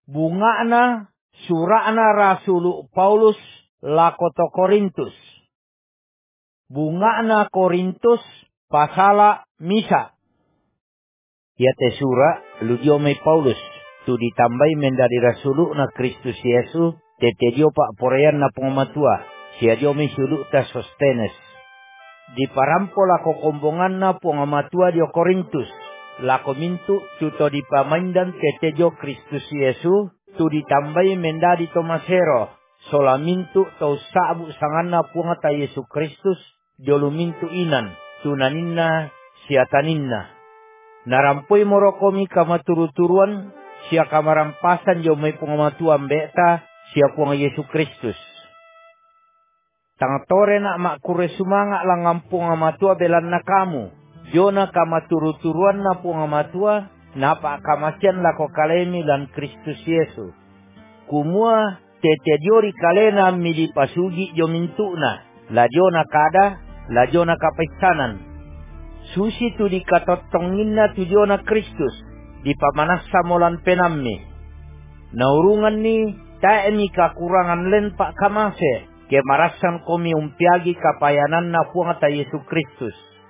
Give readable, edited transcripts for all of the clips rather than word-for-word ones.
Bungana surana Rasul Paulus lakoto Korintus. Bungana Korintus pasala misa. Ya te sura ludiome Paulus. Tu ditambai mendari rasulu na Kristus Yesu. Tete dio pak porean na pengamatua. Sia dio me suluk ta Sostenes. Di parampo lako kombongan na pengamatua dio Korintus. Lako mintu tuto di pamaindan tete dio Kristus Yesu. Tu ditambai mendari Tomasero. Sola mintu tau sabu sangana pungata Yesu Kristus. Diolu mintu inan. Tunaninna siataninna. Narampoi morokomi kamaturu-turuan. Sia kamarampasan jo may pungamatua mbeta. Sia punga Yesu Kristus. Tangtore na makure sumanga lang pungamatua belan na kamu. Jona kamaturu-turuan na pungamatua. Napa kamasian lako kalemi lan Kristus Yesu. Kumua tete diori kalena mili pasugi jo mintuna. La jona kada, la jona kapaisanan. Susi tu dikatotongina tu jona Kristus. Di pamanasa molan penammi. Naurungan ni taemi kakurangan len pak kamase. Kemarasan komi umpiagi kapayanan na puangata Yesu Kristus.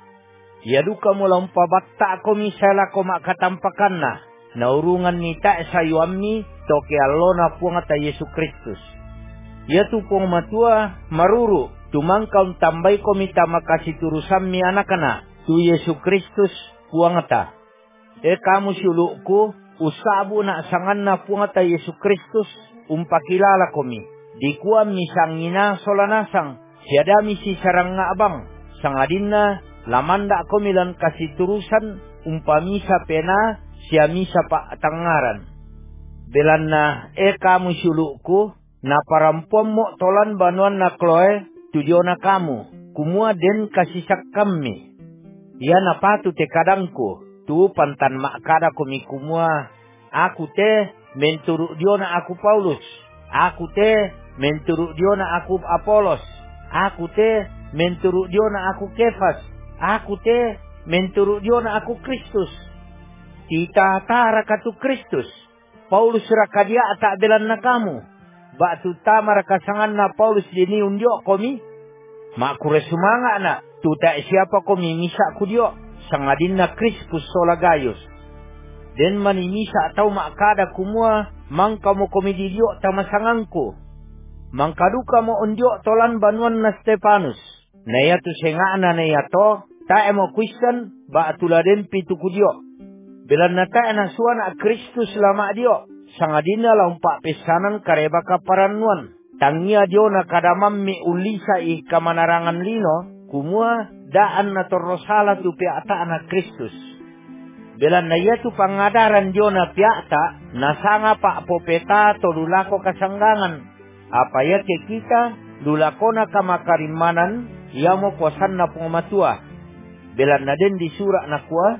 Ya duka mula umpabatta komi sela koma katampakan na. Naurungan ni ta sayuammi toke alona puangata Yesu Kristus. Ya tu puang matua maruru. Tumangkaun tambai komi tamakasi turusammi anakana. Tu Yesu Kristus puangata. Kamu sulukku usabu na sangan na puangata Yesu Kristus umpakilala komi. Dikuam misangina solanasang siada misi sarang nga abang sangadinna lamanda komi lan kasih turusan umpamisa pena siamisa pa tangaran. Belanna kamu sulukku na parampom mo tolan banuan na kloe tujuana kamu kumua den kasisak kami. Ya napatu te kadangku tu pantan makada komi kumua. Aku te menturuk diona aku Paulus. Aku te menturuk diona aku Apolos. Aku te menturuk diona aku Kefas. Aku te menturuk diona aku Kristus. Kita tara katu Kristus. Paulus rakadia tak belan na kamu. Batu tamar kasangan na Paulus dini undio komi. Makure sumanga na. Tu tak siapa komi misa kudio. Sangadin na Krispus sola Gaius. Den manimisa atau makada kumua. Mangka mo komididio tamasangangku. Mangkaduka mo undio tolan banuan na Stefanus. Naya tu sengana naya to. Ta emo Kristen ba atuladen pitu kudio. Bila nata enasuan a Kristus lama dio. Sangadina laumpak pesanan kareba kaparanuan. Tangia dio na kadamam mi ulisa i kamanarangan lino. Kumua daan na torosala tu piata na Kristus. Bila na tu pangadaran dio na piata. Nasanga pa popeta to lulako kasanggangan. Apa ya ke kita lulako na kamakarimanan. Yamo kuasan na pungamatua. Bila na den di surat na kuah.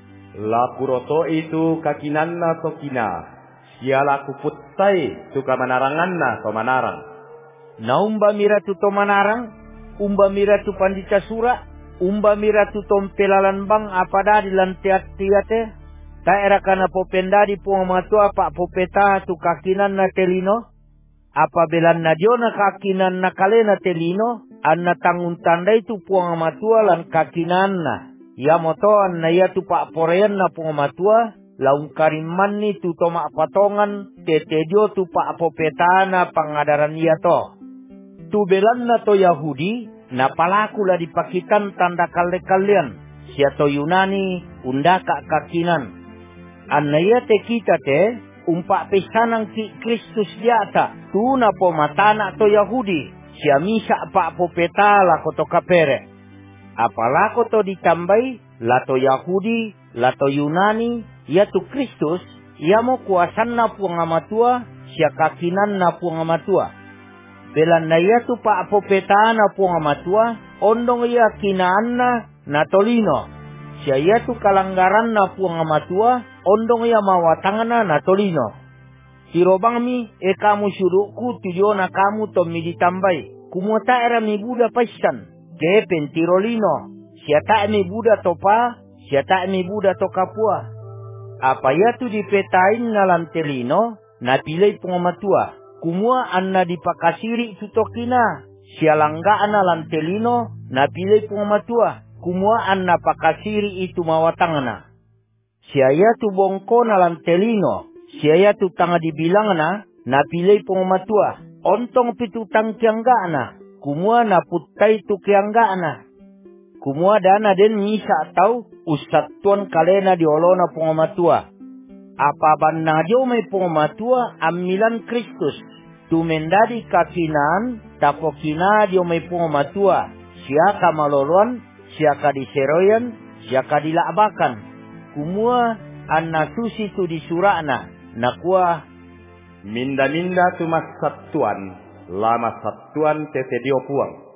Lakuroto itu kakinan na tokina. Siala kuputai tu kamanarangan na tomanarang. Naumba mira tu tomanarang. Umba mira tu pandita sura. Umba mira tu tompelalan bang apada di lantiat-tiate. Ta era kana popenda di pungamatua pak popeta tu kakinan na telino. Apa belan na dio na kakinan na kalena telino. Anna tangun tandai tu pungamatua lan kakinan na. Ya motoan na ya tu pak porean na pungamatua. Laung kariman ni tu tomak patongan. Tete dio tu pak popetana pangadaran ya to. Tu belan na to Yahudi. Na palaku la dipakitan tanda kalian. Sia to Yunani undaka kakinan. Anna ya te kita te. Umpak pesanang ki Kristus diata. Tu na pomatana to Yahudi. Sia misa pak popeta la koto kapere. Apalako to ditambai. Lato Yahudi. Lato Yunani. Ya tu Kristus. Ia mo kuasan na pungamatua. Sia kakinan na pungamatua. Belan na iya tu pa popeta na pungamatua. Ondong iya kinaan na tolino. Sia iya tu kalanggaran na pungamatua. Ondong iya mawatangan na tolino. Sirobang mi kamu suruku tujuan na kamu to mi ditambai. Kumuata era mi buda paisan. Ke pentirolino. Sia ta mi buda topa. Sia ta mi buda to kapua. Apa ya tu dipetain na lantelino. na pilay pungamatua. Kumua anna dipakasiri tutokina. Sialanggaana lantelino na pilay pungamatua. Kumua anna pakasiri itu mawatangana. Siaya tu bongko na lantelino. Siaya tu tanga dibilangana na pilay pungamatua. Ontong pitutang kianggaana. Kumua na putay tu kianggaana. Kumua dana den misa atau usatuan kalena diolona pungamatua. Apa banna jo may pungamatua amilan Kristus. Tumendadi kakinan tapokina dio may pungamatua. Siya ka maloluan, siya ka diseroyan, siya ka dilaabakan. Kumua anna susi tu disurana. Nakua minda-minda tumas satuan, lama satuan tetedio puang.